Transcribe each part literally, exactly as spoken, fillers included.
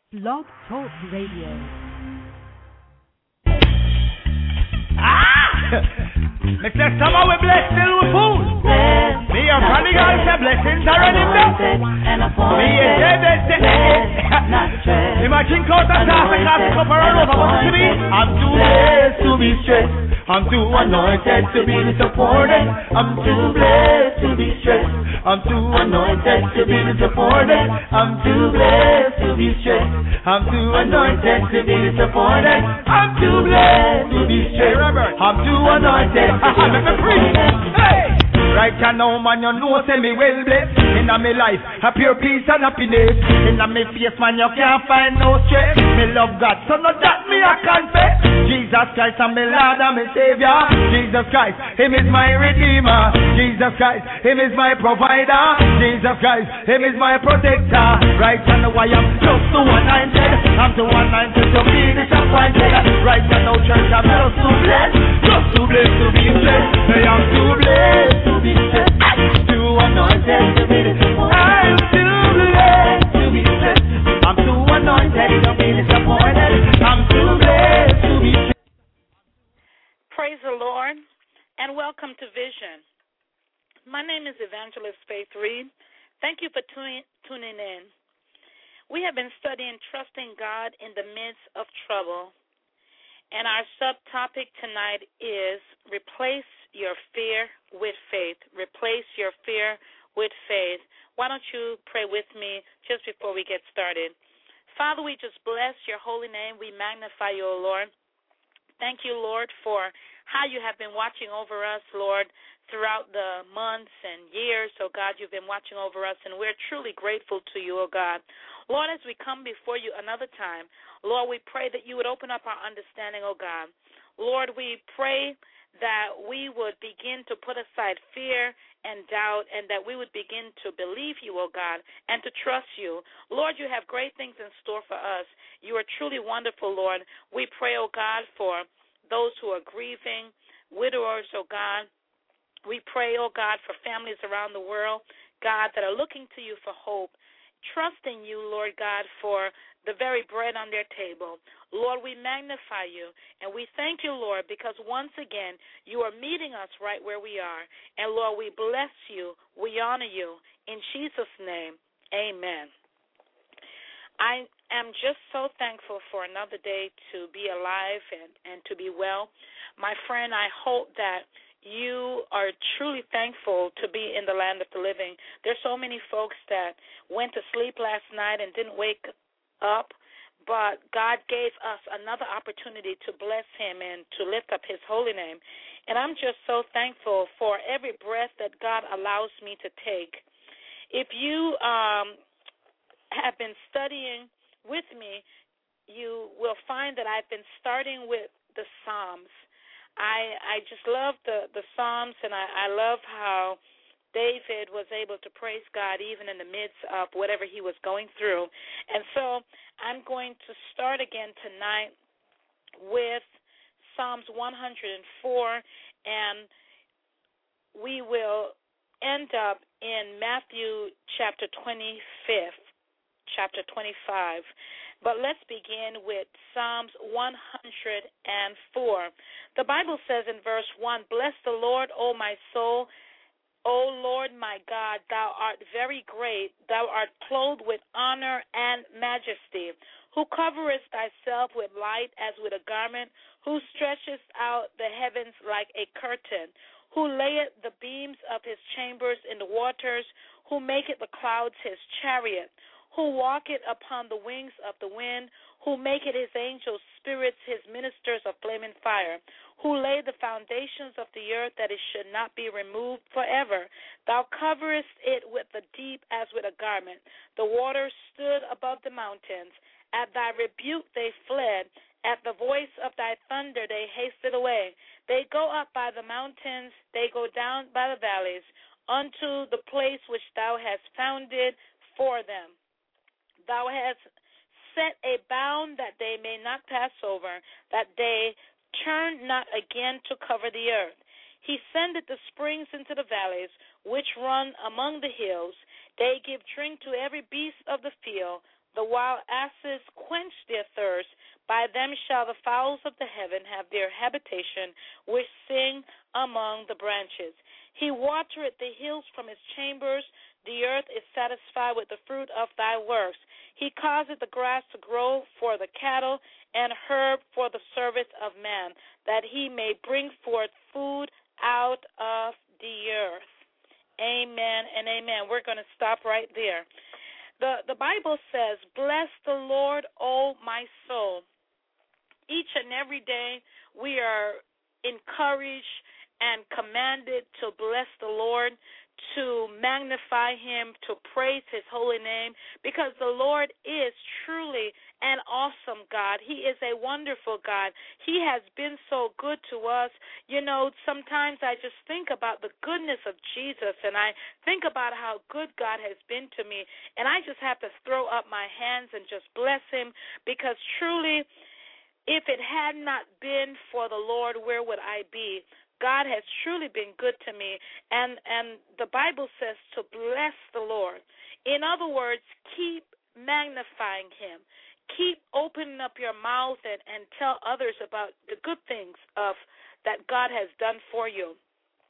Blog Talk Radio. Ah! Me say somehow we blessed still with food. Me a prodigal say blessings are running down. Me a dead dead dead. Imagine cause I start to cast the cup around over what to be. I'm too blessed to be stressed. I'm too anointed to be disappointed. I'm too blessed to be stressed. I'm too anointed to be disappointed. I'm too blessed to be stressed. I'm too anointed to be disappointed. I'm too blessed to be stressed. I'm too anointed to be disappointed. Hey! Right now, man, you know, say me well blessed. In a me life, a pure peace and happiness. In a me face, man, you can't find no stress. Me love God, so not that me I confess. Jesus Christ, I'm me Lord and me Savior. Jesus Christ, Him is my Redeemer. Jesus Christ, Him is my provider. Jesus Christ, Him is my protector. Right now, I am just too anointed. I'm too anointed to be disappointed. Right now, church, I'm just too blessed. Just too blessed to be blessed. I am too blessed to be blessed. Too anointed to be disappointed. I'm too blessed to be blessed. I'm too anointed to be disappointed. I'm too blessed to be blessed. Praise the Lord, and welcome to Vision. My name is Evangelist Faith Reed. Thank you for tuning, tuning in. We have been studying Trusting God in the Midst of Trouble, and our subtopic tonight is Replace Your Fear with Faith. Replace your fear with faith. Why don't you pray with me just before we get started? Father, we just bless your holy name. We magnify you, O Lord. Thank you, Lord, for how you have been watching over us, Lord, throughout the months and years. Oh, God, you've been watching over us, and we're truly grateful to you, oh, God. Lord, as we come before you another time, Lord, we pray that you would open up our understanding, oh, God. Lord, we pray that we would begin to put aside fear and doubt, and that we would begin to believe you, oh God, and to trust you. Lord, you have great things in store for us. You are truly wonderful, Lord. We pray, oh God, for those who are grieving, widowers, oh God. We pray, oh God, for families around the world, God, that are looking to you for hope, trusting you, Lord God, for the very bread on their table. Lord, we magnify you, and we thank you, Lord, because once again, you are meeting us right where we are. And, Lord, we bless you. We honor you. In Jesus' name, amen. I am just so thankful for another day to be alive and, and to be well. My friend, I hope that you are truly thankful to be in the land of the living. There's so many folks that went to sleep last night and didn't wake up, but God gave us another opportunity to bless him and to lift up his holy name. And I'm just so thankful for every breath that God allows me to take. If you um, have been studying with me, you will find that I've been starting with the Psalms. I I just love the, the Psalms, and I, I love how David was able to praise God even in the midst of whatever he was going through. And so I'm going to start again tonight with Psalms one hundred four, and we will end up in Matthew chapter twenty-five, chapter twenty-five. But let's begin with Psalms one hundred four. The Bible says in verse one, "Bless the Lord, O my soul. O Lord my God, thou art very great. Thou art clothed with honor and majesty, who coverest thyself with light as with a garment, who stretchest out the heavens like a curtain, who layeth the beams of his chambers in the waters, who maketh the clouds his chariot, who walketh upon the wings of the wind, who maketh his angels spirits, his ministers of flaming fire, who laid the foundations of the earth that it should not be removed forever. Thou coverest it with the deep as with a garment. The waters stood above the mountains. At thy rebuke they fled. At the voice of thy thunder they hasted away. They go up by the mountains, they go down by the valleys, unto the place which thou hast founded for them. Thou hast set a bound that they may not pass over, that they turn not again to cover the earth. He sendeth the springs into the valleys, which run among the hills. They give drink to every beast of the field. The wild asses quench their thirst. By them shall the fowls of the heaven have their habitation, which sing among the branches. He watereth the hills from his chambers. The earth is satisfied with the fruit of thy works. He causeth the grass to grow for the cattle, and herb for the service of man, that he may bring forth food out of the earth. Amen and amen. We're going to stop right there. The, the Bible says, bless the Lord, O my soul. Each and every day we are encouraged and commanded to bless the Lord, to magnify him, to praise his holy name, because the Lord is truly an awesome God. He is a wonderful God. He has been so good to us. You know, sometimes I just think about the goodness of Jesus, and I think about how good God has been to me, and I just have to throw up my hands and just bless him, because truly, if it had not been for the Lord, where would I be? God has truly been good to me, and, and the Bible says to bless the Lord. In other words, keep magnifying him. Keep opening up your mouth and, and tell others about the good things of that God has done for you.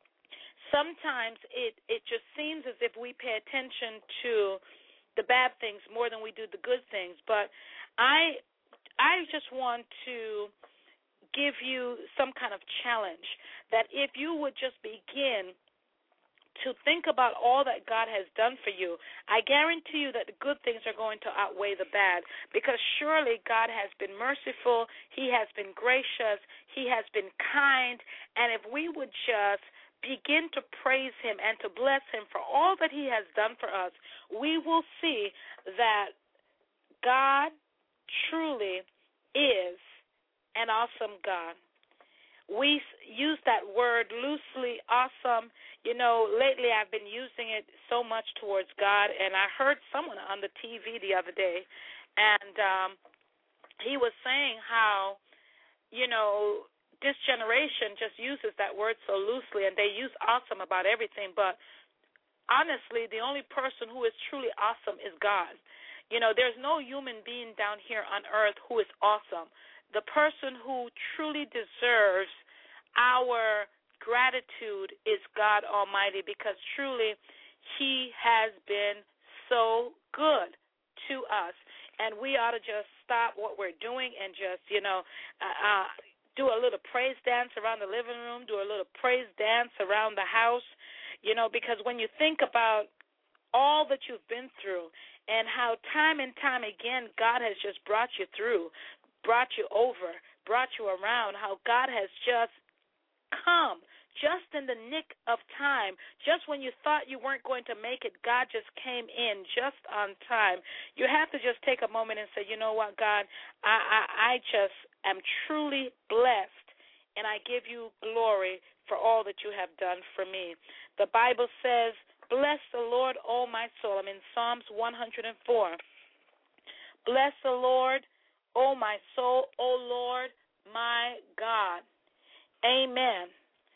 Sometimes it, it just seems as if we pay attention to the bad things more than we do the good things, but I I just want to give you some kind of challenge that if you would just begin to think about all that God has done for you, I guarantee you that the good things are going to outweigh the bad, because surely God has been merciful, he has been gracious, he has been kind, and if we would just begin to praise him and to bless him for all that he has done for us, we will see that God truly is an awesome God. We use that word loosely, awesome. You know, lately I've been using it so much towards God, and I heard someone on the T V the other day, and um, he was saying how, you know, this generation just uses that word so loosely, and they use awesome about everything, but honestly, the only person who is truly awesome is God. You know, there's no human being down here on earth who is awesome. The person who truly deserves our gratitude is God Almighty, because truly he has been so good to us. And we ought to just stop what we're doing and just, you know, uh, uh, do a little praise dance around the living room, do a little praise dance around the house, you know, because when you think about all that you've been through and how time and time again God has just brought you through, brought you over, brought you around, how God has just come just in the nick of time. Just when you thought you weren't going to make it, God just came in just on time. You have to just take a moment and say, you know what, God, I, I, I just am truly blessed, and I give you glory for all that you have done for me. The Bible says, bless the Lord, O my soul. I'm in Psalms one hundred four. Bless the Lord, O my soul, O Lord, my God. Amen.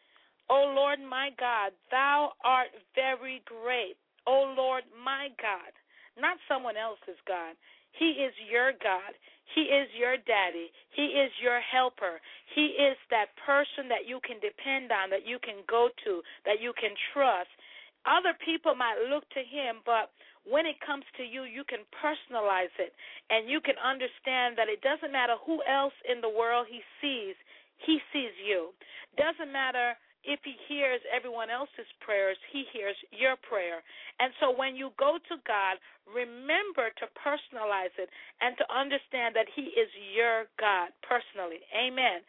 O Lord, my God, thou art very great. O Lord, my God, not someone else's God. He is your God. He is your daddy. He is your helper. He is that person that you can depend on, that you can go to, that you can trust. Other people might look to him, but when it comes to you, you can personalize it, and you can understand that it doesn't matter who else in the world he sees, he sees you. Doesn't matter if he hears everyone else's prayers, he hears your prayer. And so when you go to God, remember to personalize it and to understand that he is your God personally. Amen.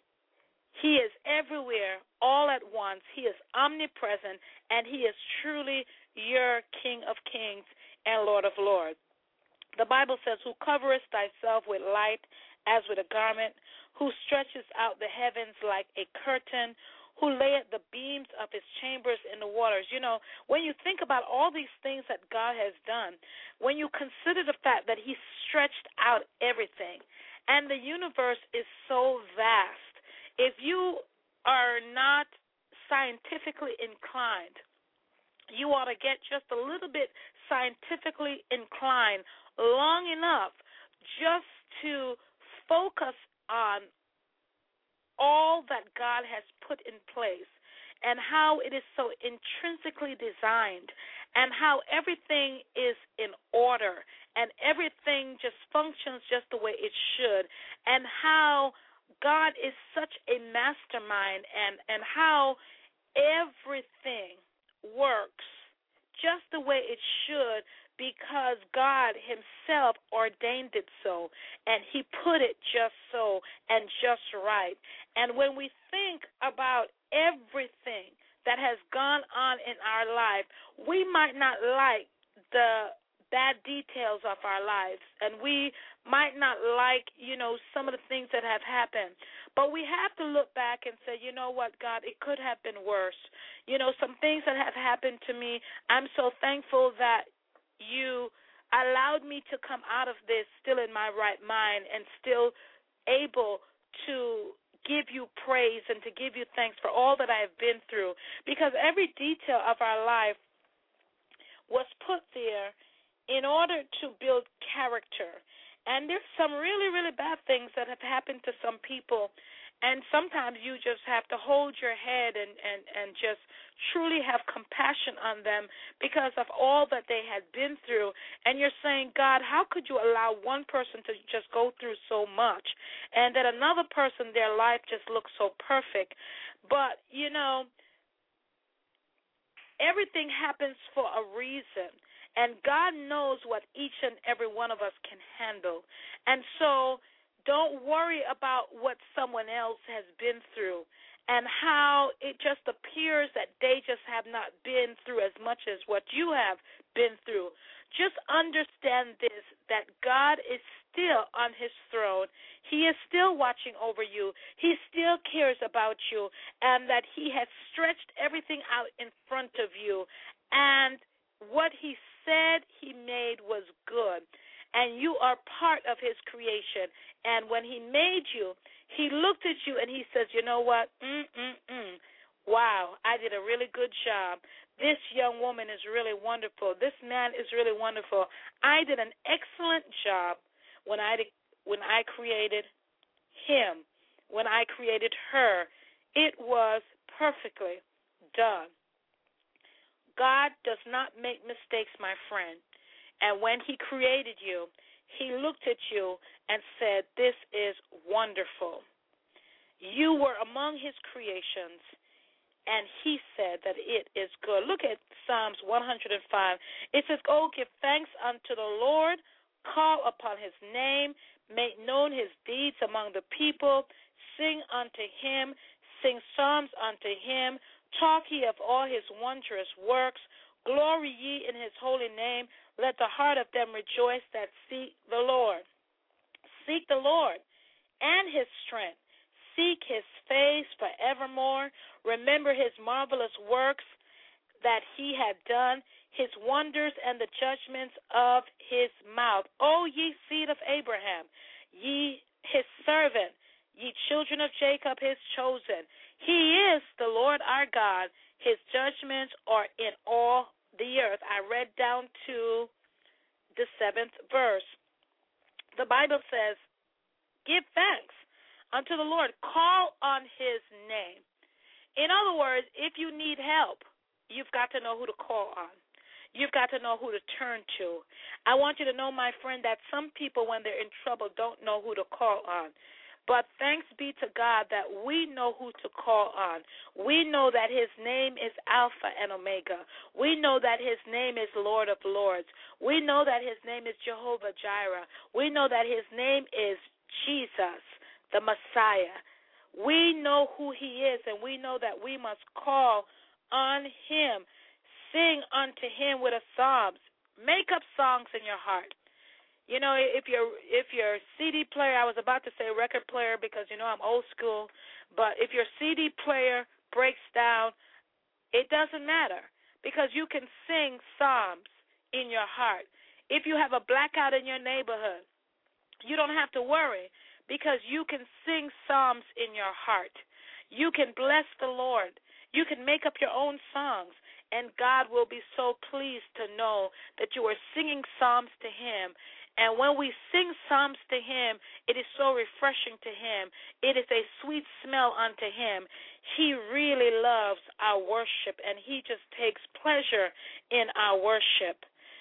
He is everywhere, all at once. He is omnipresent, and he is truly your King of kings and Lord of lords. The Bible says, who coverest thyself with light as with a garment, who stretches out the heavens like a curtain, who layeth the beams of his chambers in the waters. You know, when you think about all these things that God has done, when you consider the fact that he stretched out everything, and the universe is so vast, if you are not scientifically inclined, you ought to get just a little bit scientifically inclined long enough just to focus on all that God has put in place and how it is so intrinsically designed and how everything is in order and everything just functions just the way it should, and how God is such a mastermind, and, and how everything works just the way it should because God himself ordained it so, and he put it just so and just right. And when we think about everything that has gone on in our life, we might not like the bad details of our lives, and we might not like, you know, some of the things that have happened. But we have to look back and say, you know what, God, it could have been worse. You know, some things that have happened to me, I'm so thankful that you allowed me to come out of this still in my right mind and still able to give you praise and to give you thanks for all that I have been through, because every detail of our life was put there in order to build character. And there's some really, really bad things that have happened to some people, and sometimes you just have to hold your head and, and, and just truly have compassion on them because of all that they had been through. And you're saying, God, how could you allow one person to just go through so much and that another person, their life just looks so perfect? But, you know, everything happens for a reason. And God knows what each and every one of us can handle. And so don't worry about what someone else has been through and how it just appears that they just have not been through as much as what you have been through. Just understand this, that God is still on his throne. He is still watching over you. He still cares about you, and that he has stretched everything out in front of you. And what he said he made was good, and you are part of his creation. And when he made you, he looked at you and he says, you know what, mm-mm-mm, wow, I did a really good job. This young woman is really wonderful. This man is really wonderful. I did an excellent job when I, when I created him, when I created her. It was perfectly done. God does not make mistakes, my friend. And when he created you, he looked at you and said, this is wonderful. You were among his creations, and he said that it is good. Look at Psalms one hundred five. It says, oh, give thanks unto the Lord, call upon his name, make known his deeds among the people, sing unto him, sing psalms unto him, talk ye of all his wondrous works, glory ye in his holy name, let the heart of them rejoice that seek the Lord. Seek the Lord and his strength. Seek his face forevermore. Remember his marvelous works that he had done, his wonders and the judgments of his mouth. O ye seed of Abraham, ye his servant, ye children of Jacob his chosen. He is the Lord our God. His judgments are in all the earth. I read down to the seventh verse. The Bible says, give thanks unto the Lord. Call on his name. In other words, if you need help, you've got to know who to call on. You've got to know who to turn to. I want you to know, my friend, that some people, when they're in trouble, don't know who to call on. But thanks be to God that we know who to call on. We know that his name is Alpha and Omega. We know that his name is Lord of Lords. We know that his name is Jehovah Jireh. We know that his name is Jesus, the Messiah. We know who he is, and we know that we must call on him. Sing unto him with a psalms. Make up songs in your heart. You know, if you're if your C D player, I was about to say record player because, you know, I'm old school, but if your C D player breaks down, it doesn't matter because you can sing psalms in your heart. If you have a blackout in your neighborhood, you don't have to worry because you can sing psalms in your heart. You can bless the Lord. You can make up your own songs, and God will be so pleased to know that you are singing psalms to him. And when we sing psalms to him, it is so refreshing to him. It is a sweet smell unto him. He really loves our worship, and he just takes pleasure in our worship.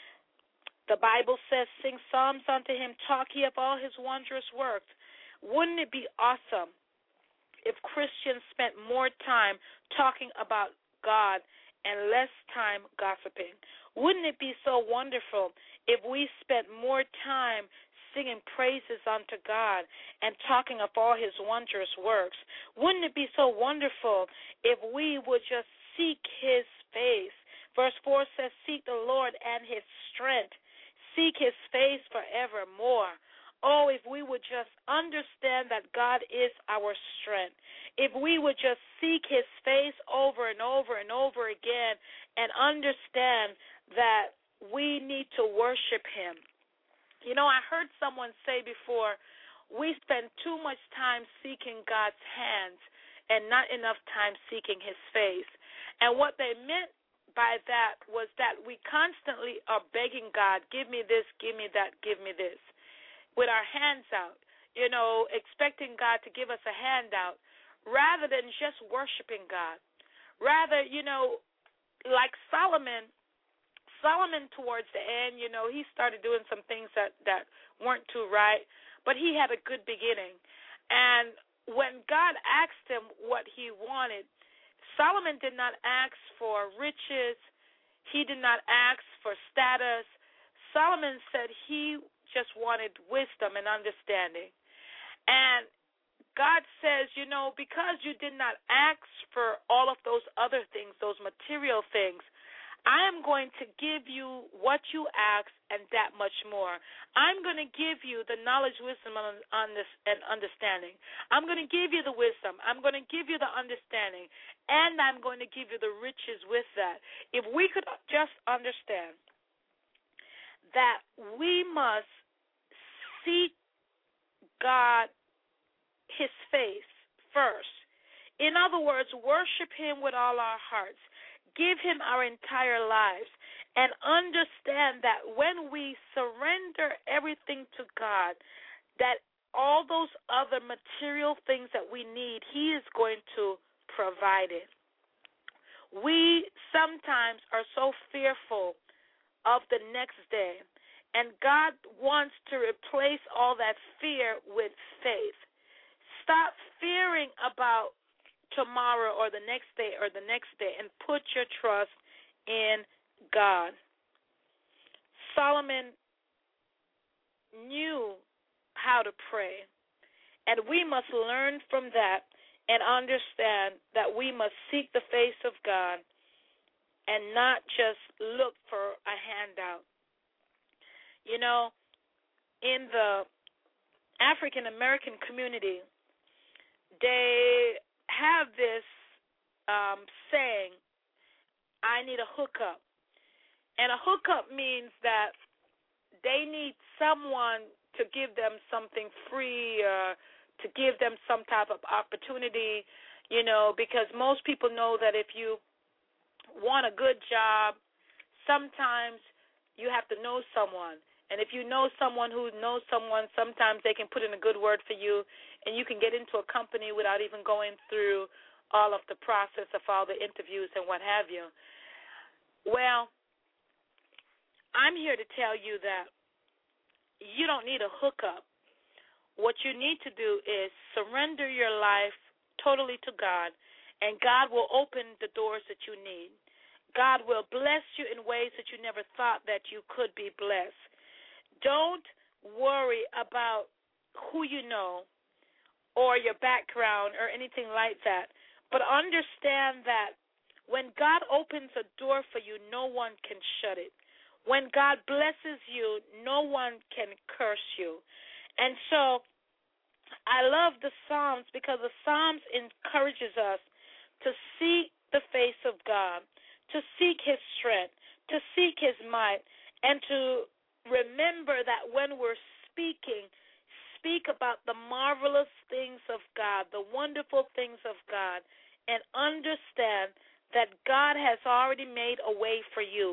The Bible says, sing psalms unto him, talk ye of all his wondrous works. Wouldn't it be awesome if Christians spent more time talking about God and less time gossiping? Wouldn't it be so wonderful if we spent more time singing praises unto God and talking of all his wondrous works? Wouldn't it be so wonderful if we would just seek his face? Verse four says, seek the Lord and his strength. Seek his face forevermore. Oh, if we would just understand that God is our strength. If we would just seek his face over and over and over again and understand that we need to worship him. You know, I heard someone say before, we spend too much time seeking God's hands and not enough time seeking his face. And what they meant by that was that we constantly are begging God, give me this, give me that, give me this, with our hands out, you know, expecting God to give us a handout rather than just worshiping God. Rather, you know, like Solomon, Solomon towards the end, you know, he started doing some things that, that weren't too right, but he had a good beginning. And when God asked him what he wanted, Solomon did not ask for riches. He did not ask for status. Solomon said he just wanted wisdom and understanding. And God says, you know, because you did not ask for all of those other things, those material things, I am going to give you what you asked and that much more. I'm going to give you the knowledge, wisdom, on, on this, and understanding. I'm going to give you the wisdom. I'm going to give you the understanding. And I'm going to give you the riches with that. If we could just understand that we must seek God, his face, first. In other words, worship him with all our hearts. Give him our entire lives, and understand that when we surrender everything to God, that all those other material things that we need, he is going to provide it. We sometimes are so fearful of the next day, and God wants to replace all that fear with faith. Stop fearing about tomorrow or the next day or the next day and put your trust in God. Solomon knew how to pray, and we must learn from that and understand that we must seek the face of God and not just look for a handout. You know, in the African American community, they have this um, saying, I need a hookup. And a hookup means that they need someone to give them something free or to give them some type of opportunity, you know, because most people know that if you want a good job, sometimes you have to know someone. And if you know someone who knows someone, sometimes they can put in a good word for you, and you can get into a company without even going through all of the process of all the interviews and what have you. Well, I'm here to tell you that you don't need a hookup. What you need to do is surrender your life totally to God, and God will open the doors that you need. God will bless you in ways that you never thought that you could be blessed. Don't worry about who you know or your background or anything like that, but understand that when God opens a door for you, no one can shut it. When God blesses you, no one can curse you. And so I love the Psalms because the Psalms encourages us to seek the face of God, to seek his strength, to seek his might, and to remember that when we're speaking, speak about the marvelous things of God, the wonderful things of God, and understand that God has already made a way for you.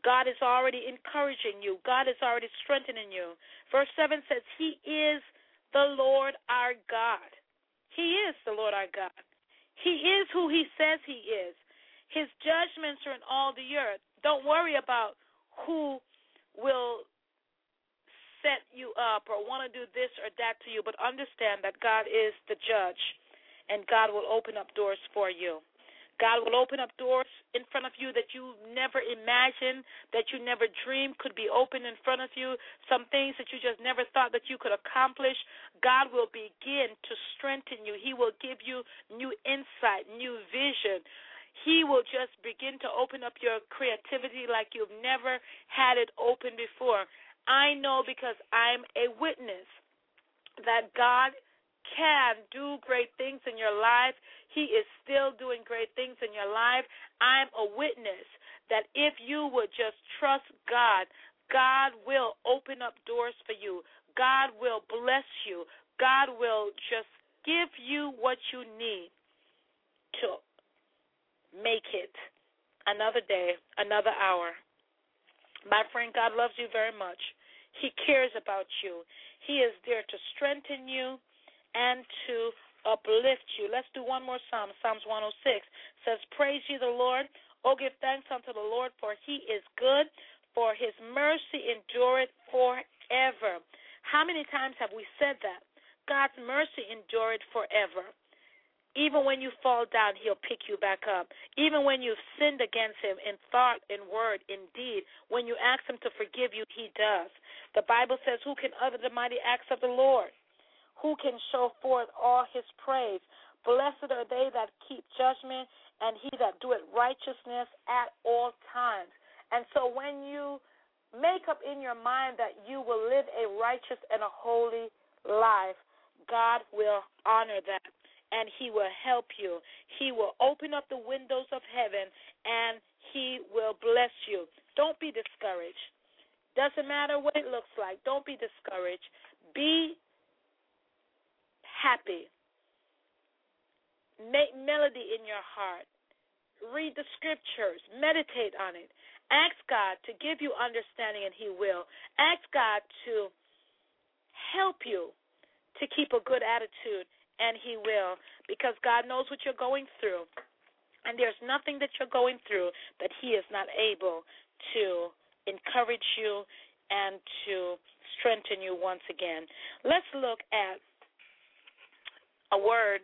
God is already encouraging you. God is already strengthening you. Verse seven says, He is the Lord our God. He is the Lord our God. He is who He says He is. His judgments are in all the earth. Don't worry about who will set you up or want to do this or that to you, but understand that God is the judge, and God will open up doors for you. God will open up doors in front of you that you never imagined, that you never dreamed could be open in front of you, some things that you just never thought that you could accomplish. God will begin to strengthen you. He will give you new insight, new vision. He will just begin to open up your creativity like you've never had it open before. I know because I'm a witness that God can do great things in your life. He is still doing great things in your life. I'm a witness that if you would just trust God, God will open up doors for you. God will bless you. God will just give you what you need to make it another day, another hour. My friend, God loves you very much. He cares about you. He is there to strengthen you and to uplift you. Let's do one more psalm. Psalms one oh six says, Praise ye the Lord. Oh, give thanks unto the Lord, for He is good, for His mercy endureth forever. How many times have we said that? God's mercy endureth forever. Even when you fall down, He'll pick you back up. Even when you've sinned against Him in thought, in word, in deed, when you ask Him to forgive you, He does. The Bible says, Who can utter the mighty acts of the Lord? Who can show forth all His praise? Blessed are they that keep judgment, and he that doeth righteousness at all times. And so when you make up in your mind that you will live a righteous and a holy life, God will honor that. And He will help you. He will open up the windows of heaven, and He will bless you. Don't be discouraged. Doesn't matter what it looks like. Don't be discouraged. Be happy. Make melody in your heart. Read the scriptures. Meditate on it. Ask God to give you understanding, and He will. Ask God to help you to keep a good attitude, and He will, because God knows what you're going through. And there's nothing that you're going through that He is not able to encourage you and to strengthen you once again. Let's look at a word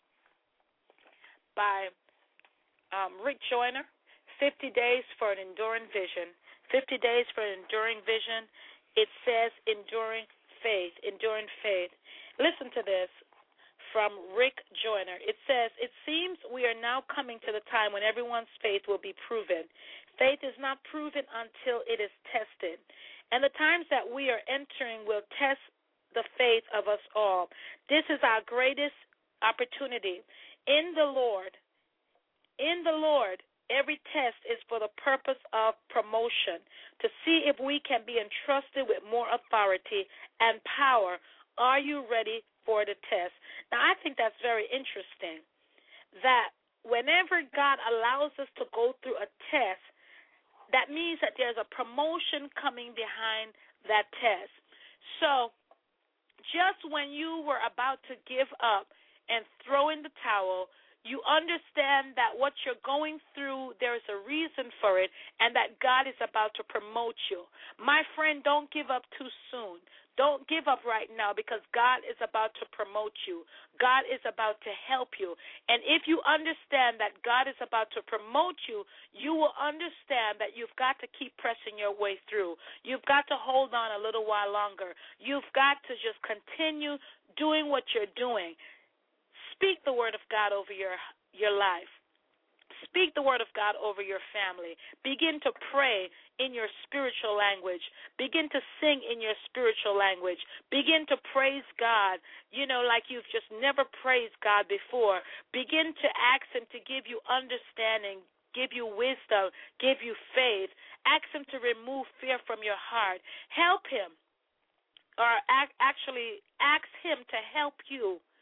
by um, Rick Joyner, fifty days for an Enduring Vision. fifty days for an Enduring Vision. It says enduring faith, enduring faith. Listen to this. From Rick Joyner. It says, It seems we are now coming to the time when everyone's faith will be proven. Faith is not proven until it is tested. And the times that we are entering will test the faith of us all. This is our greatest opportunity. In the Lord, in the Lord, every test is for the purpose of promotion, to see if we can be entrusted with more authority and power. Are you ready for the test? Now, I think that's very interesting, that whenever God allows us to go through a test, that means that there's a promotion coming behind that test. So just when you were about to give up and throw in the towel, you understand that what you're going through, there is a reason for it, and that God is about to promote you. My friend, don't give up too soon. Don't give up right now, because God is about to promote you. God is about to help you. And if you understand that God is about to promote you, you will understand that you've got to keep pressing your way through. You've got to hold on a little while longer. You've got to just continue doing what you're doing. Speak the word of God over your, your life. Speak the word of God over your family. Begin to pray in your spiritual language. Begin to sing in your spiritual language. Begin to praise God, you know, like you've just never praised God before. Begin to ask Him to give you understanding, give you wisdom, give you faith. Ask Him to remove fear from your heart. Help Him, or actually ask Him to help you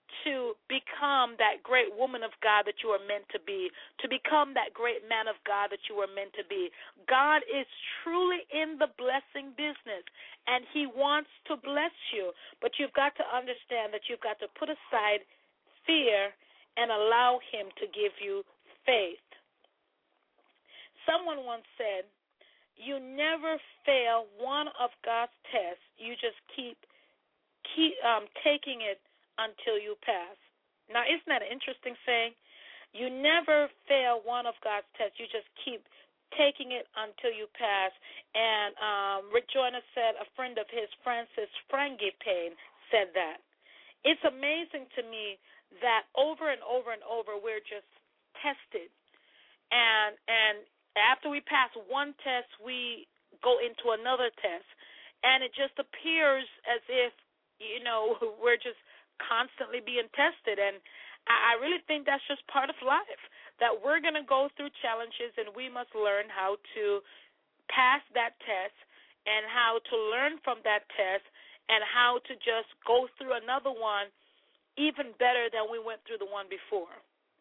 to become that great woman of God that you are meant to be, to become that great man of God that you are meant to be. God is truly in the blessing business, and he wants to bless you. But you've got to understand that you've got to put aside fear and allow him to give you faith. Someone once said, you never fail one of God's tests. You just keep, keep um, taking it until you pass. Now, isn't that an interesting saying? You never fail one of God's tests. You just keep taking it until you pass. And um, Rick Joyner said, a friend of his, Francis Frangipane, said that. It's amazing to me that over and over and over we're just tested. And and after we pass one test, we go into another test. And it just appears as if, you know, we're just constantly being tested, and I really think that's just part of life, that we're going to go through challenges, and we must learn how to pass that test and how to learn from that test and how to just go through another one even better than we went through the one before.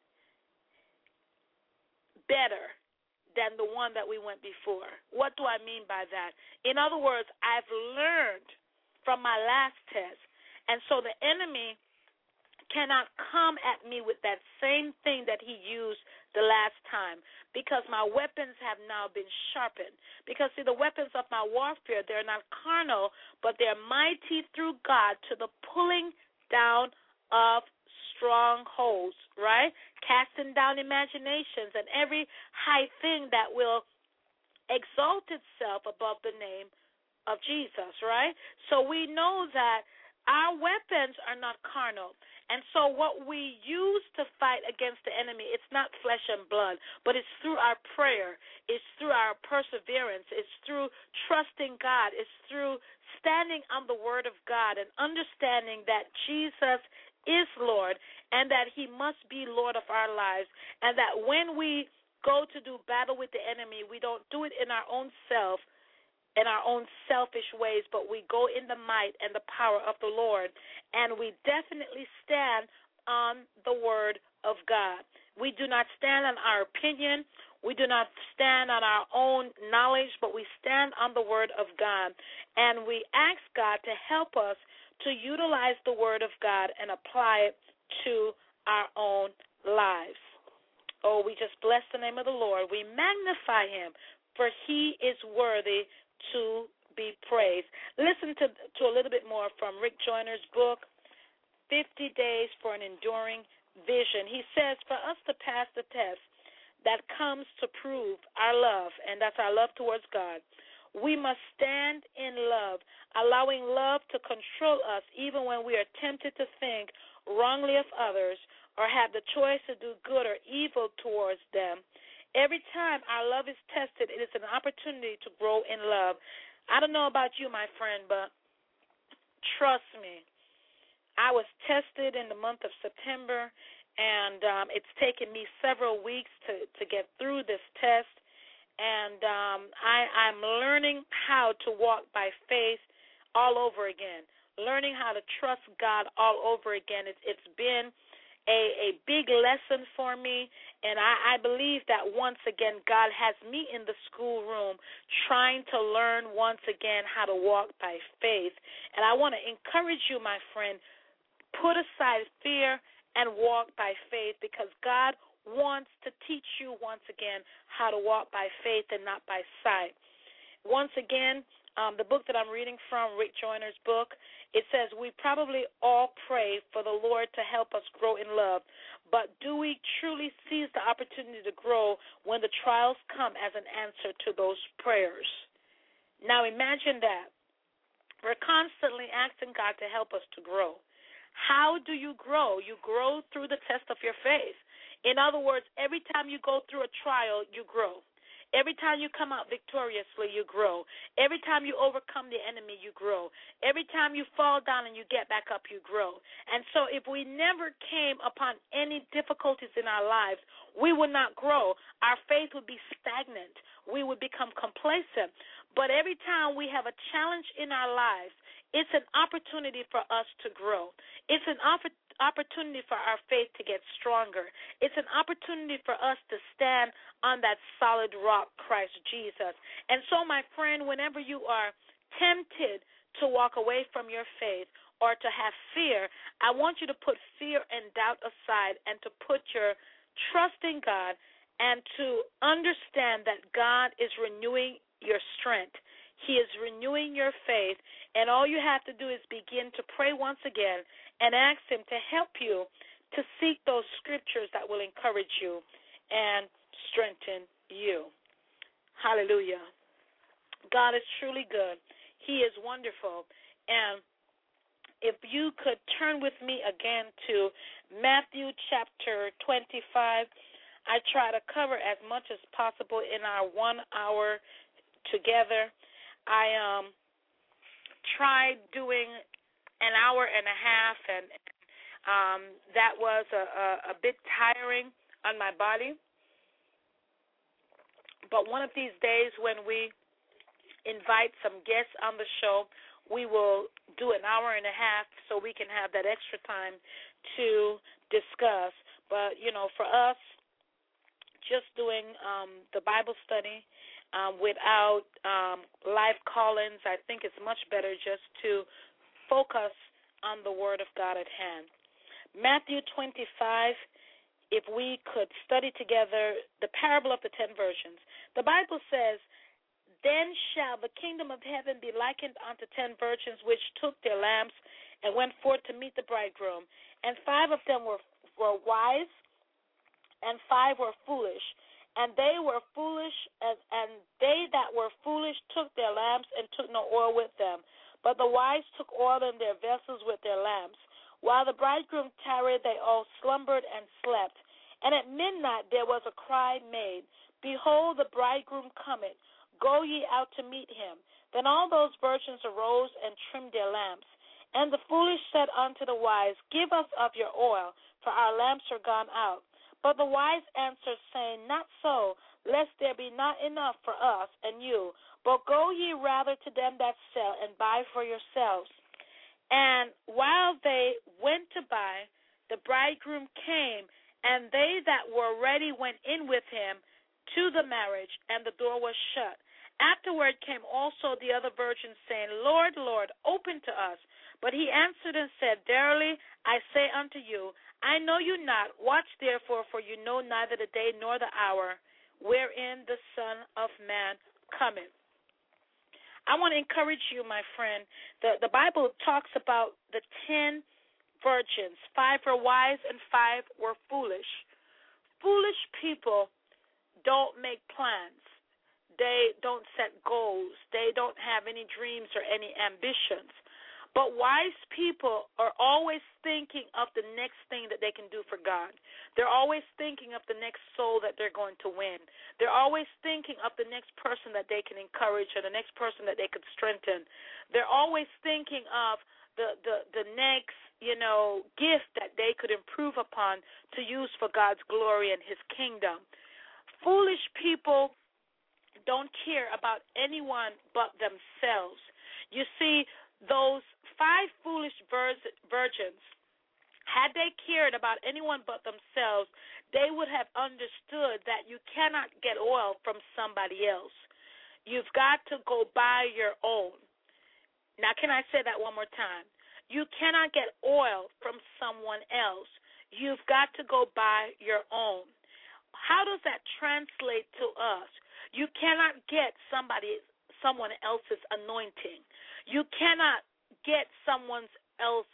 Better than the one that we went before. What do I mean by that? In other words, I've learned from my last test. And so the enemy cannot come at me with that same thing that he used the last time, because my weapons have now been sharpened. Because, see, the weapons of my warfare, they're not carnal, but they're mighty through God to the pulling down of strongholds, right? Casting down imaginations and every high thing that will exalt itself above the name of Jesus, right? So we know that our weapons are not carnal. And so what we use to fight against the enemy, it's not flesh and blood, but it's through our prayer. It's through our perseverance. It's through trusting God. It's through standing on the word of God and understanding that Jesus is Lord and that he must be Lord of our lives, and that when we go to do battle with the enemy, we don't do it in our own self, in our own selfish ways, but we go in the might and the power of the Lord, and we definitely stand on the word of God. We do not stand on our opinion. We do not stand on our own knowledge, but we stand on the word of God, and we ask God to help us to utilize the word of God and apply it to our own lives. Oh, we just bless the name of the Lord. We magnify him, for he is worthy to be praised. Listen to, to a little bit more from Rick Joyner's book, fifty days for an Enduring Vision. He says, for us to pass the test that comes to prove our love, and that's our love towards God, we must stand in love, allowing love to control us even when we are tempted to think wrongly of others or have the choice to do good or evil towards them. Every time our love is tested, it is an opportunity to grow in love. I don't know about you, my friend, but trust me, I was tested in the month of September, and um, it's taken me several weeks to, to get through this test, and um, I, I'm learning how to walk by faith all over again, learning how to trust God all over again. It's, it's been A, a big lesson for me, and I, I believe that once again God has me in the schoolroom trying to learn once again how to walk by faith. And I want to encourage you, my friend, put aside fear and walk by faith, because God wants to teach you once again how to walk by faith and not by sight. Once again, Um, the book that I'm reading from, Rick Joyner's book, it says we probably all pray for the Lord to help us grow in love, but do we truly seize the opportunity to grow when the trials come as an answer to those prayers? Now imagine that. We're constantly asking God to help us to grow. How do you grow? You grow through the test of your faith. In other words, every time you go through a trial, you grow. Every time you come out victoriously, you grow. Every time you overcome the enemy, you grow. Every time you fall down and you get back up, you grow. And so if we never came upon any difficulties in our lives, we would not grow. Our faith would be stagnant. We would become complacent. But every time we have a challenge in our lives, it's an opportunity for us to grow. It's an opp- opportunity for our faith to get stronger. It's an opportunity for us to stand on that solid rock, Christ Jesus. And so, my friend, whenever you are tempted to walk away from your faith or to have fear, I want you to put fear and doubt aside and to put your trust in God and to understand that God is renewing your strength. He is renewing your faith, and all you have to do is begin to pray once again and ask Him to help you to seek those scriptures that will encourage you and strengthen you. Hallelujah. God is truly good. He is wonderful. And if you could turn with me again to Matthew chapter twenty-five, I try to cover as much as possible in our one hour together. I um tried doing an hour and a half, and um, that was a, a, a bit tiring on my body. But one of these days when we invite some guests on the show, we will do an hour and a half so we can have that extra time to discuss. But, you know, for us, just doing um, the Bible study um, without um, live call-ins, I think it's much better just to focus on the Word of God at hand. Matthew twenty-five, if we could study together the parable of the ten virgins. The Bible says, "Then shall the kingdom of heaven be likened unto ten virgins which took their lamps and went forth to meet the bridegroom. And five of them were, were wise, and five were foolish. And they were foolish, and, and they that were foolish took their lamps and took no oil with them. But the wise took oil in their vessels with their lamps. While the bridegroom tarried, they all slumbered and slept. And at midnight there was a cry made, Behold, the bridegroom cometh. Go ye out to meet him. Then all those virgins arose and trimmed their lamps. And the foolish said unto the wise, Give us of your oil, for our lamps are gone out. But the wise answered, saying, Not so, lest there be not enough for us and you. But go ye rather to them that sell, and buy for yourselves. And while they went to buy, the bridegroom came, and they that were ready went in with him to the marriage, and the door was shut. Afterward came also the other virgins, saying, Lord, Lord, open to us. But he answered and said, Verily I say unto you, I know you not. Watch therefore, for you know neither the day nor the hour wherein the Son of Man cometh. I want to encourage you, my friend. The, the Bible talks about the ten virgins. Five were wise and five were foolish. Foolish people don't make plans. They don't set goals. They don't have any dreams or any ambitions. But wise people are always thinking of the next thing that they can do for God. They're always thinking of the next soul that they're going to win. They're always thinking of the next person that they can encourage or the next person that they could strengthen. They're always thinking of the, the, the next, you know, gift that they could improve upon to use for God's glory and His kingdom. Foolish people don't care about anyone but themselves. You see, those five foolish virgins, had they cared about anyone but themselves, they would have understood that you cannot get oil from somebody else. You've got to go buy your own. Now, can I say that one more time? You cannot get oil from someone else. You've got to go buy your own. How does that translate to us? You cannot get somebody, someone else's anointing. You cannot get someone else's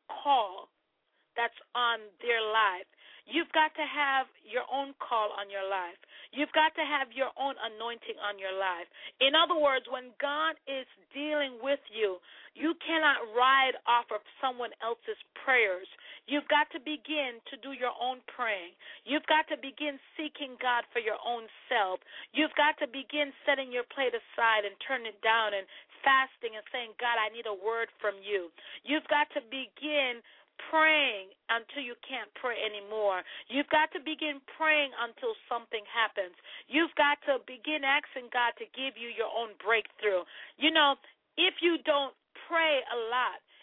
call that's on their life. You've got to have your own call on your life. You've got to have your own anointing on your life. In other words, when God is dealing with you, you cannot ride off of someone else's prayers. You've got to begin to do your own praying. You've got to begin seeking God for your own self. You've got to begin setting your plate aside and turning it down and fasting and saying, God, I need a word from you. You've got to begin praying until you can't pray anymore. You've got to begin praying until something happens. You've got to begin asking God to give you your own breakthrough. You know, if you don't pray a lot,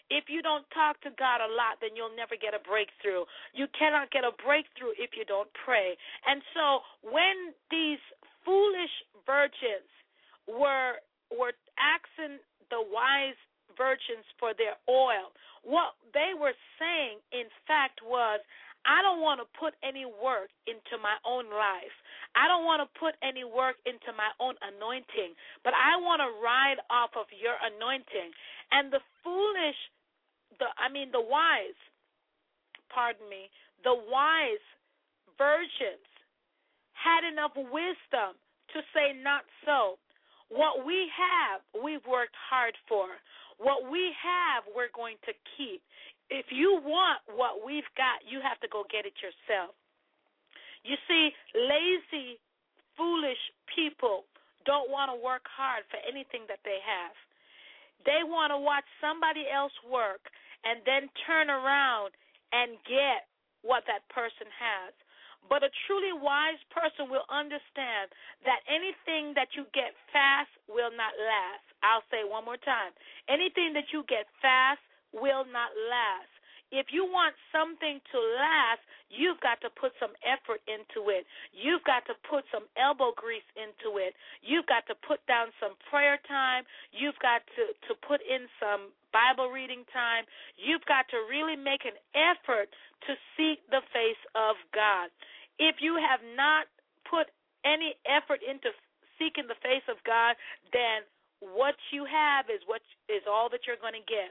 If you don't talk to God a lot, then you'll never get a breakthrough. You cannot get a breakthrough if you don't pray. And so when these foolish virgins were were asking the wise virgins for their oil, what they were saying, in fact, was, I don't want to put any work into my own life. I don't want to put any work into my own anointing, but I want to ride off of your anointing. And the foolish, the I mean the wise, pardon me, the wise virgins had enough wisdom to say not so. What we have, we've worked hard for. What we have, we're going to keep. If you want what we've got, you have to go get it yourself. You see, lazy, foolish people don't want to work hard for anything that they have. They want to watch somebody else work and then turn around and get what that person has. But a truly wise person will understand that anything that you get fast will not last. I'll say it one more time. Anything that you get fast will not last. If you want something to last, you've got to put some effort into it. You've got to put some elbow grease into it. You've got to put down some prayer time. You've got to, to put in some Bible reading time. You've got to really make an effort to seek the face of God. If you have not put any effort into seeking the face of God, then what you have is what is all that you're going to get.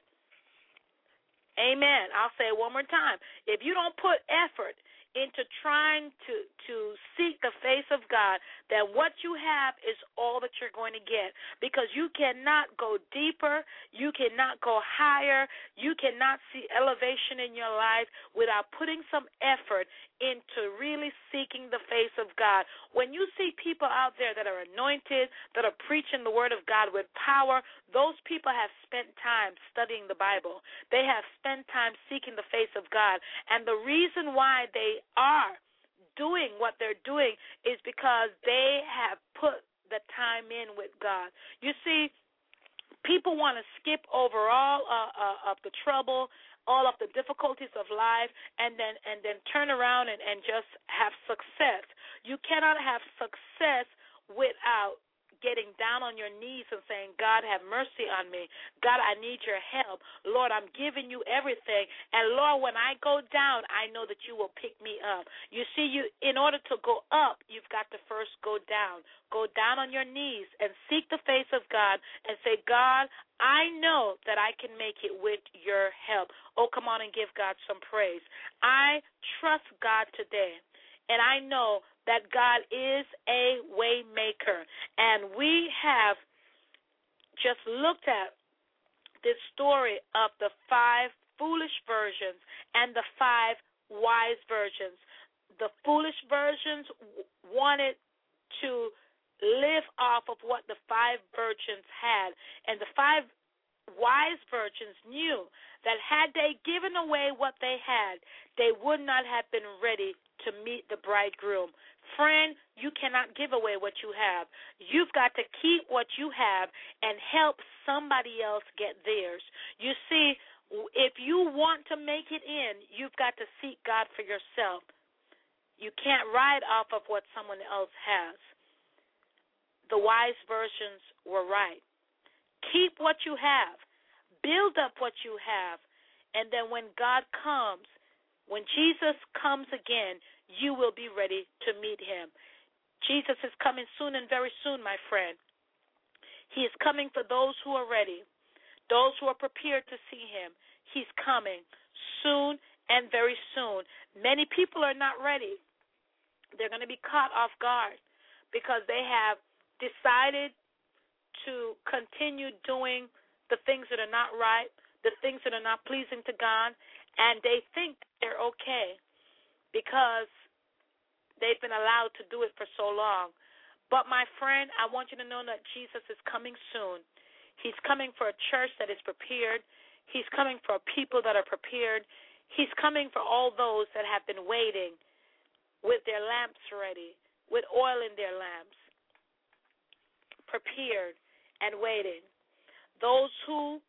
Amen. I'll say it one more time. If you don't put effort into trying to, to seek the face of God, then what you have is all that you're going to get, because you cannot go deeper, you cannot go higher, you cannot see elevation in your life without putting some effort into really seeking the face of God. When you see people out there that are anointed, that are preaching the word of God with power, those people have spent time studying the Bible. They have spent time seeking the face of God. And the reason why they are doing what they're doing is because they have put the time in with God. You see, people want to skip over all uh, uh, of the trouble, all of the difficulties of life, and then and then turn around and, and just have success. You cannot have success without getting down on your knees and saying, God, have mercy on me. God, I need your help. Lord, I'm giving you everything. And Lord, when I go down, I know that you will pick me up. You see, you in order to go up, you've got to first go down. Go down on your knees and seek the face of God and say, God, I know that I can make it with your help. Oh, come on and give God some praise. I trust God today, and I know that God is a way maker. And we have just looked at this story of the five foolish virgins and the five wise virgins. The foolish virgins wanted to live off of what the five virgins had, and the five wise virgins knew that had they given away what they had, they would not have been ready to meet the bridegroom. Friend, you cannot give away what you have. You've got to keep what you have and help somebody else get theirs. You see, if you want to make it in, you've got to seek God for yourself. You can't ride off of what someone else has. The wise virgins were right. Keep what you have. Build up what you have. And then when God comes, when Jesus comes again, you will be ready to meet him. Jesus is coming soon and very soon, my friend. He is coming for those who are ready, those who are prepared to see him. He's coming soon and very soon. Many people are not ready. They're going to be caught off guard because they have decided to continue doing the things that are not right, the things that are not pleasing to God, and they think they're okay because they've been allowed to do it for so long. But, my friend, I want you to know that Jesus is coming soon. He's coming for a church that is prepared. He's coming for people that are prepared. He's coming for all those that have been waiting with their lamps ready, with oil in their lamps, prepared and waiting. Those who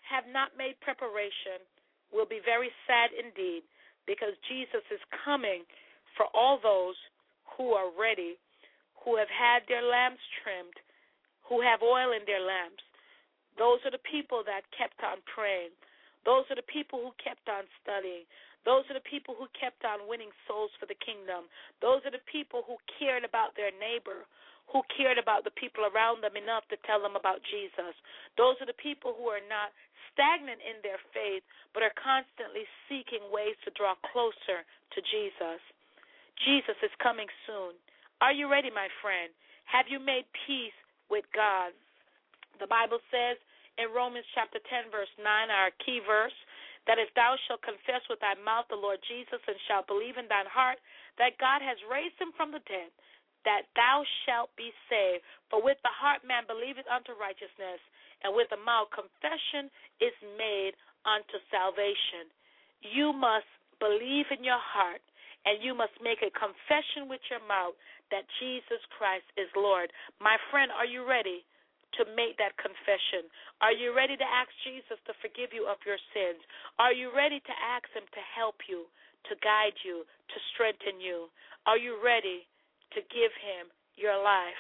have not made preparation will be very sad indeed, because Jesus is coming for all those who are ready, who have had their lamps trimmed, who have oil in their lamps. Those are the people that kept on praying. Those are the people who kept on studying. Those are the people who kept on winning souls for the kingdom. Those are the people who cared about their neighbor, who cared about the people around them enough to tell them about Jesus. Those are the people who are not stagnant in their faith, but are constantly seeking ways to draw closer to Jesus. Jesus is coming soon. Are you ready, my friend? Have you made peace with God? The Bible says in Romans chapter ten, verse nine, our key verse, that if thou shalt confess with thy mouth the Lord Jesus and shalt believe in thine heart that God has raised him from the dead, that thou shalt be saved. For with the heart man believeth unto righteousness, and with the mouth confession is made unto salvation. You must believe in your heart, and you must make a confession with your mouth that Jesus Christ is Lord. My friend, are you ready to make that confession? Are you ready to ask Jesus to forgive you of your sins? Are you ready to ask him to help you, to guide you, to strengthen you? Are you ready to give him your life?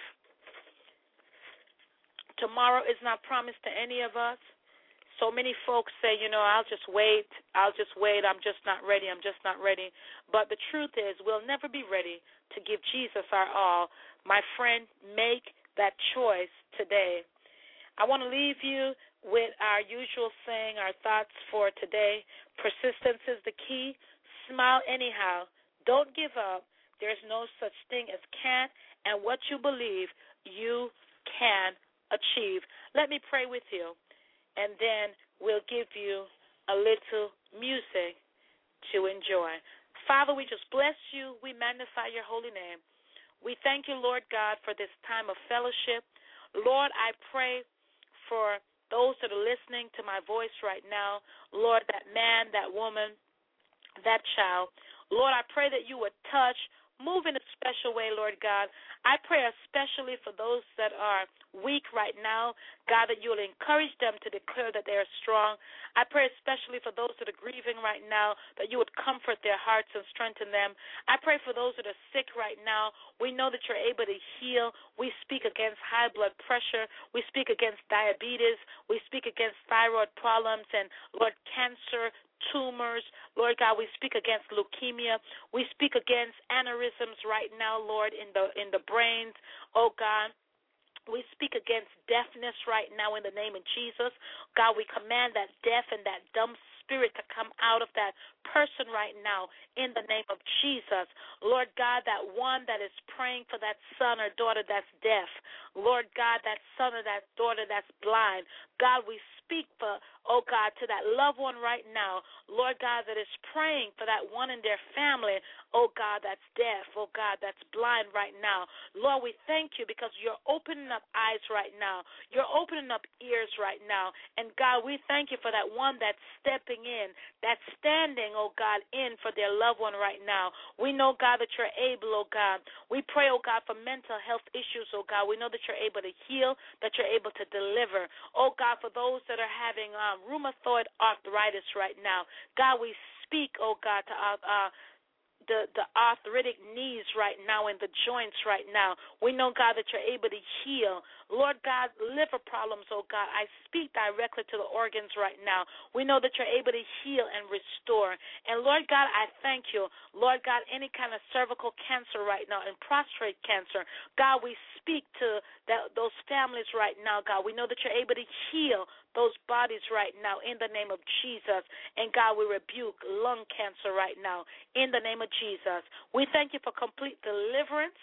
Tomorrow is not promised to any of us. So many folks say, you know, I'll just wait, I'll just wait, I'm just not ready, I'm just not ready. But the truth is, we'll never be ready to give Jesus our all. My friend, make that choice today. I want to leave you with our usual saying, our thoughts for today. Persistence is the key. Smile anyhow. Don't give up. There's no such thing as can't, and what you believe, you can achieve. Let me pray with you, and then we'll give you a little music to enjoy. Father, we just bless you. We magnify your holy name. We thank you, Lord God, for this time of fellowship. Lord, I pray for those that are listening to my voice right now. Lord, that man, that woman, that child. Lord, I pray that you would touch, move in a special way, Lord God. I pray especially for those that are weak right now, God, that you will encourage them to declare that they are strong. I pray especially for those that are grieving right now, that you would comfort their hearts and strengthen them. I pray for those that are sick right now. We know that you're able to heal. We speak against high blood pressure. We speak against diabetes. We speak against thyroid problems and, Lord, cancer, tumors. Lord God, we speak against leukemia. We speak against aneurysms right now, Lord, in the in the brains. Oh God, we speak against deafness right now in the name of Jesus. God, we command that deaf and that dumb spirit to come out of that person right now in the name of Jesus. Lord God, that one that is praying for that son or daughter that's deaf. Lord God, that son or that daughter that's blind. God, we speak for, oh God, to that loved one right now. Lord God, that is praying for that one in their family, oh God, that's deaf, oh God, that's blind right now. Lord, we thank you because you're opening up eyes right now. You're opening up ears right now. And God, we thank you for that one that's stepping in, that's standing, oh God, in for their loved one right now. We know, God, that you're able, oh God. We pray, oh God, for mental health issues, oh God. We know that you're able to heal, that you're able to deliver. Oh God, for those that are having um, rheumatoid arthritis right now, God, we speak, oh God, to our uh, the, the arthritic knees right now and the joints right now. We know, God, that you're able to heal. Lord God, liver problems, oh God, I speak directly to the organs right now. We know that you're able to heal and restore. And Lord God, I thank you. Lord God, any kind of cervical cancer right now and prostate cancer, God, we speak to that, those families right now, God. We know that you're able to heal those bodies right now in the name of Jesus. And God, we rebuke lung cancer right now in the name of Jesus. We thank you for complete deliverance.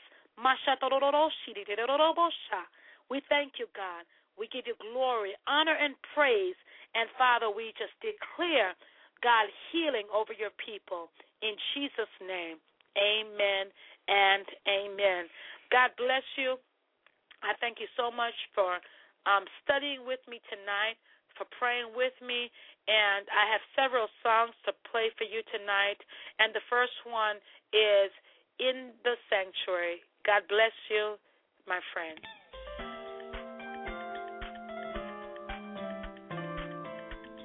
We thank you, God. We give you glory, honor, and praise. And, Father, we just declare, God, healing over your people. In Jesus' name, amen and amen. God bless you. I thank you so much for um, studying with me tonight, for praying with me. And I have several songs to play for you tonight. And the first one is In the Sanctuary. God bless you, my friend.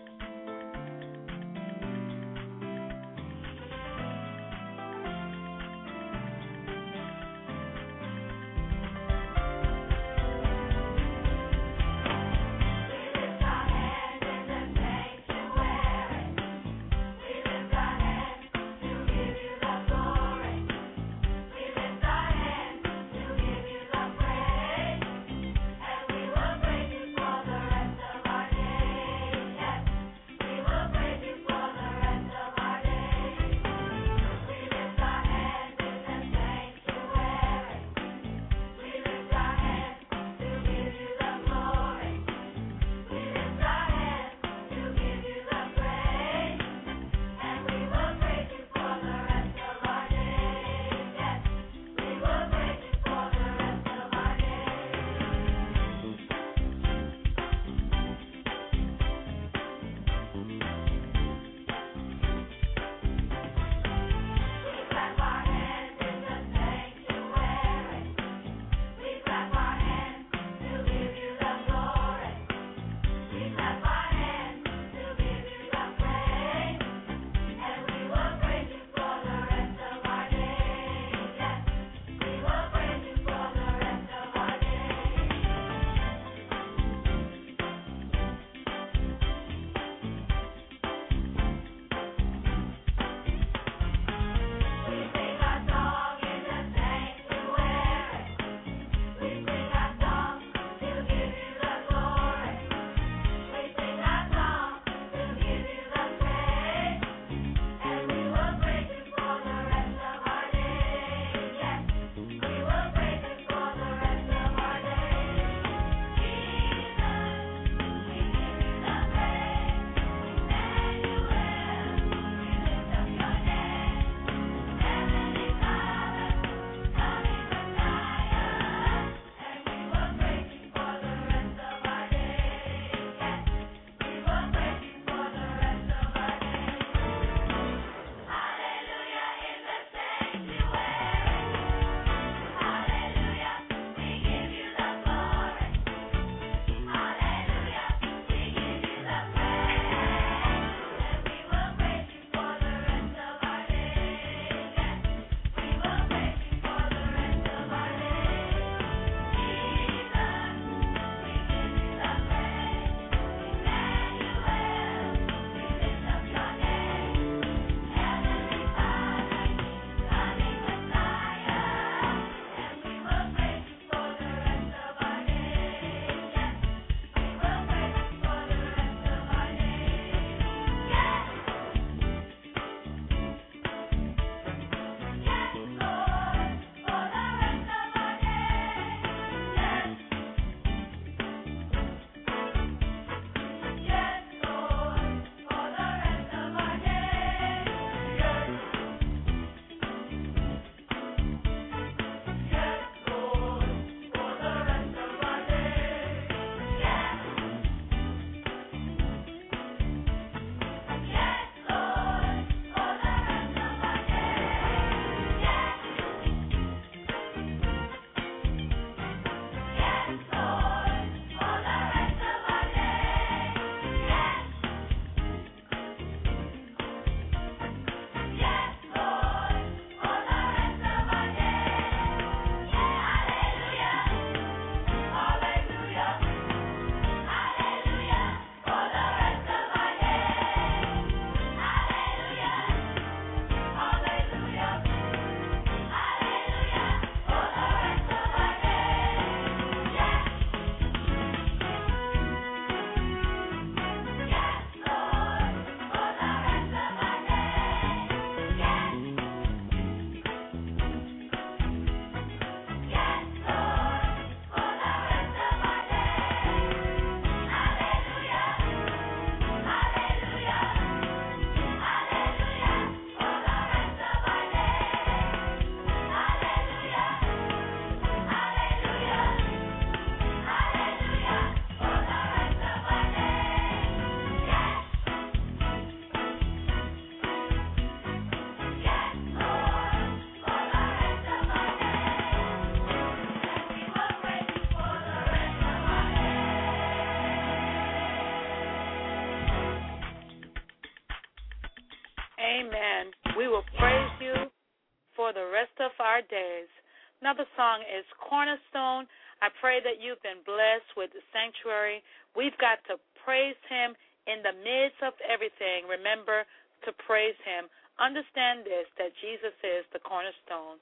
Amen. We will praise you for the rest of our days. Another song is Cornerstone. I pray that you've been blessed with the sanctuary. We've got to praise him in the midst of everything. Remember to praise him. Understand this, that Jesus is the cornerstone.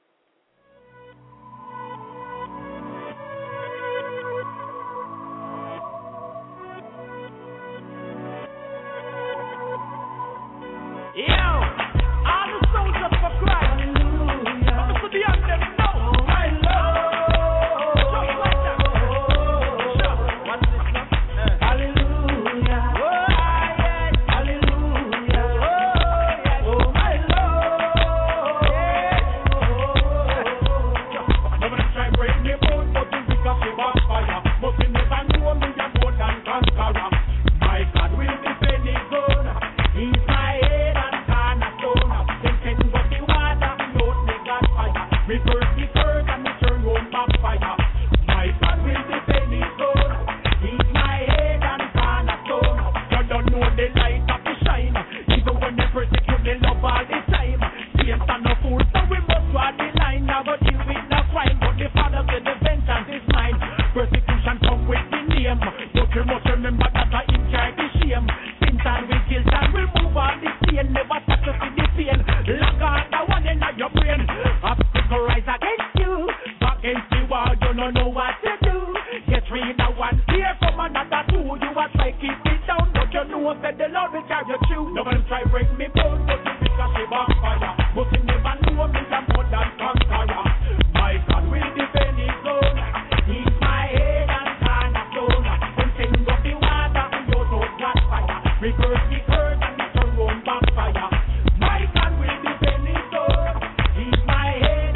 Yo, all the soldiers for Christ. Hallelujah. I'm to be on them now. My Lord. Just like that. Sure. What's this now? Uh. Hallelujah. Oh, yes. Hallelujah. Oh, yes. Oh, my Lord. Yes. Oh. Never try break me bone, but you because you back fire. But you never know me, you're more than conqueror. My God will defend his own. He's my head. Me first, me first, and me turn home backfire. My God will defend his own. He's my head and cornerstone. You don't know the light of the shine. Even when they persecute me, love all the time. Satan no fool, so we must draw the line. Now go deal with the crime, but the Father said the vengeance is mine. Persecution come with the name, but you must remember that I in carry the shame. Sin and we guilt and we move on the stain. Never stop to see the pain. Lock on the one in your brain. Rise against you, against the wall, you don't know what to do. Get rid of one fear from another two. You are try keep it down, but you know that the Lord will carry you through. No one try break me bone, but you because you backfire. But you never know me, I'm more than conqueror. My God will defend his own. He's my head and cornerstone. When things go the water, you don't got fire. Reverse the curse and you turn on backfire. My God will defend his own. He's my head.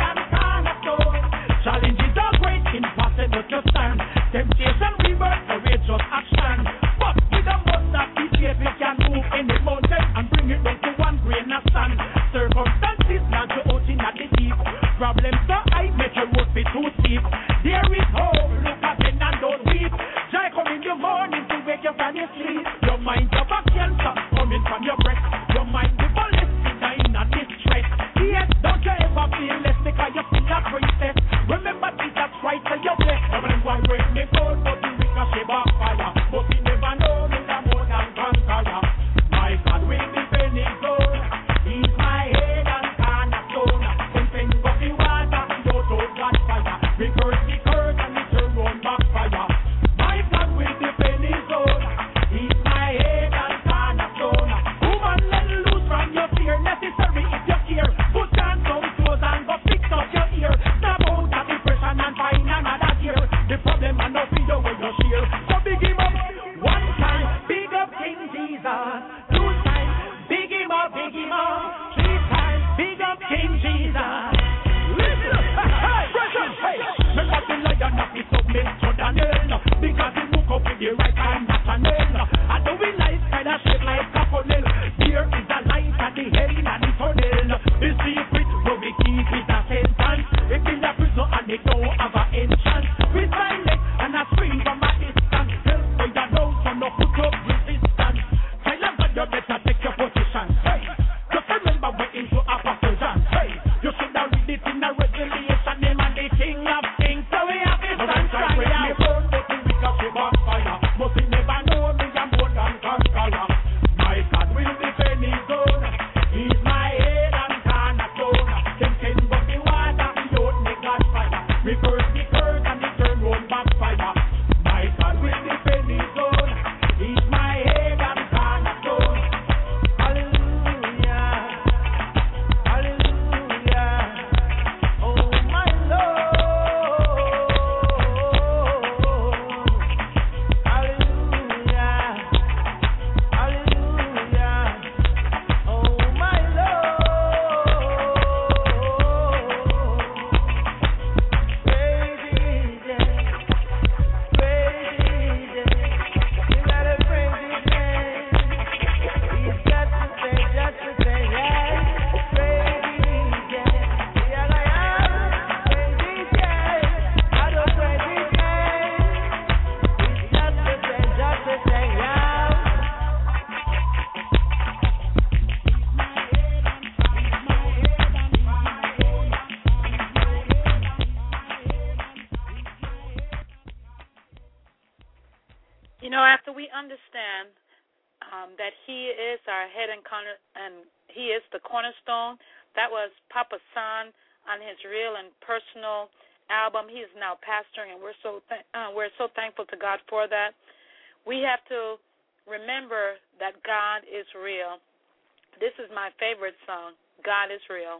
Challenges are great, impossible to stand. Temptation, rebirth, courageous action. But with a mustard seed, we can move any mountain and bring it down to one grain of sand. Circumstances not to out in the deep. Problems so high, make your road be too steep. There is hope, look at it and don't weep. Joy come in the morning to wake you from your sleep. Your mind of a cancer coming from your breast. Your mind the ballistic dying and distress. Yes, don't you ever feel less because you feel a princess. Remember Jesus Christ and you're blessed. Never why break me bone, but you ricochet backfire. But you never know me, I'm more than conqueror. My God will defend his own. He's my head and cornerstone. When things go the water, you don't got fire. Reverse the curse and you turn on backfire. My God will defend his own. He's my head and cornerstone. Woman, let loose from your fear. Necessary if you care. Put on some clothes and go fix up your ear. Snap out of depression and find another gear. The problem and no video when you share. So big him up one time, big up King Jesus. Two times, big him up, big him up. Three times, big up King Jesus. Listen, hey, precious, hey. Make up the lion of his submit to Daniel. Because he look up with the right hand, not a nail. I do we life kind of shaped like a funnel. There is a light at the hell and the tunnel. The secret where we keep is a sentence. It's in the prison and they don't have an entrance. We silent and a scream from a distance. Help for your nose so no put up resistance. Silent but you better take your position. Hey, just remember we're into a position. Hey, you should have understand um, that He is our head and, corner, and He is the cornerstone. That was Papa San on his real and personal album. He is now pastoring, and we're so th- uh, we're so thankful to God for that. We have to remember that God is real. This is my favorite song, God is Real.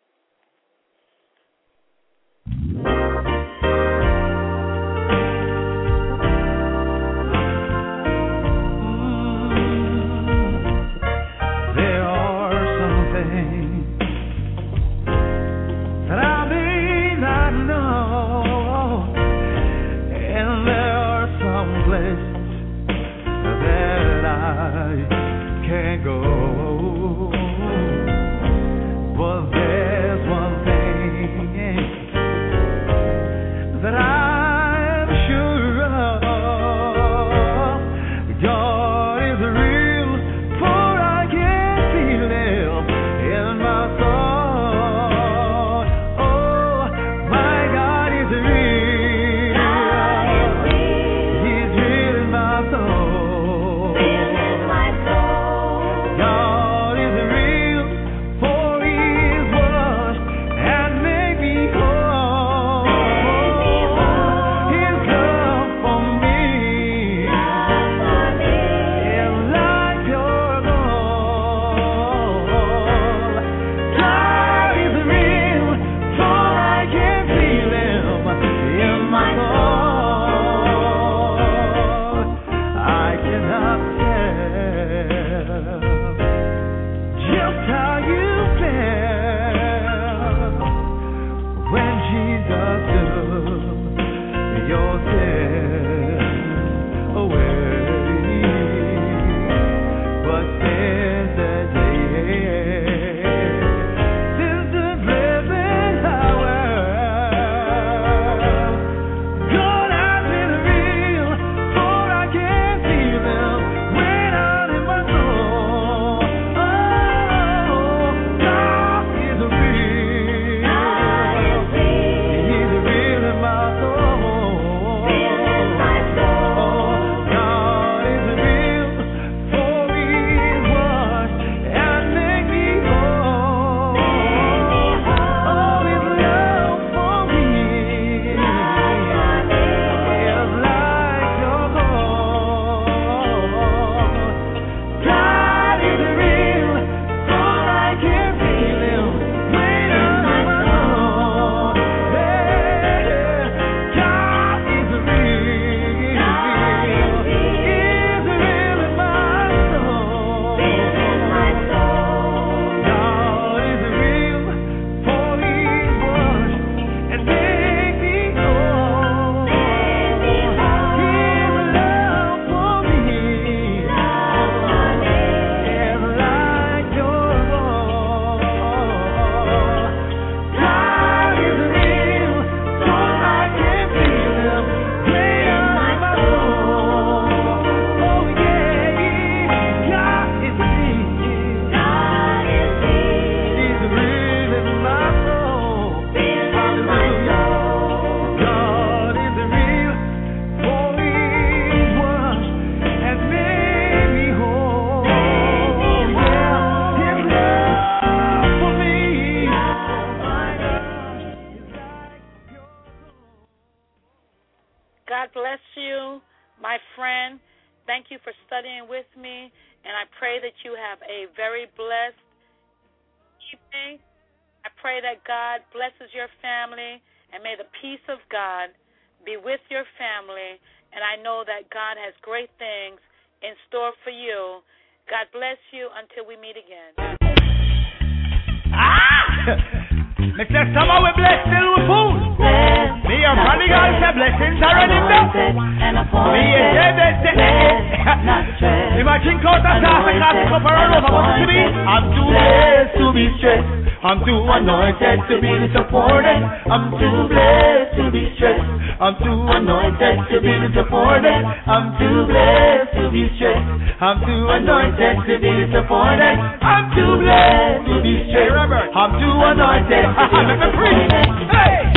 I'm too anointed to be disappointed. I'm too blessed to be stressed. I'm too anointed to be disappointed. I'm too blessed to be stressed. I'm too anointed to be disappointed. I'm too blessed to be stressed. I'm too anointed to be disappointed. Hey!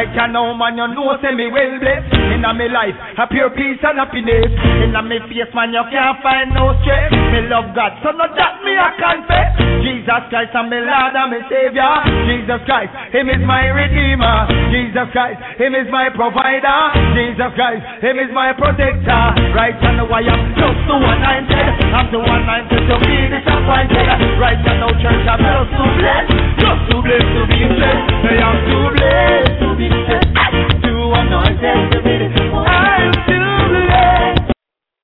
Right now, man, you know, say me well blessed. In a me life, a pure peace and happiness. In a me face, man, you can't find no stress. Me love God, so not that me I confess. Jesus Christ, I'm my Lord and my Savior. Jesus Christ, Him is my Redeemer. Jesus Christ, Him is my provider. Jesus Christ, Him is my protector. Right now, I am just too anointed. I'm too anointed to be disappointed. Right now, church, I'm just too blessed. Just too blessed to be blessed. I am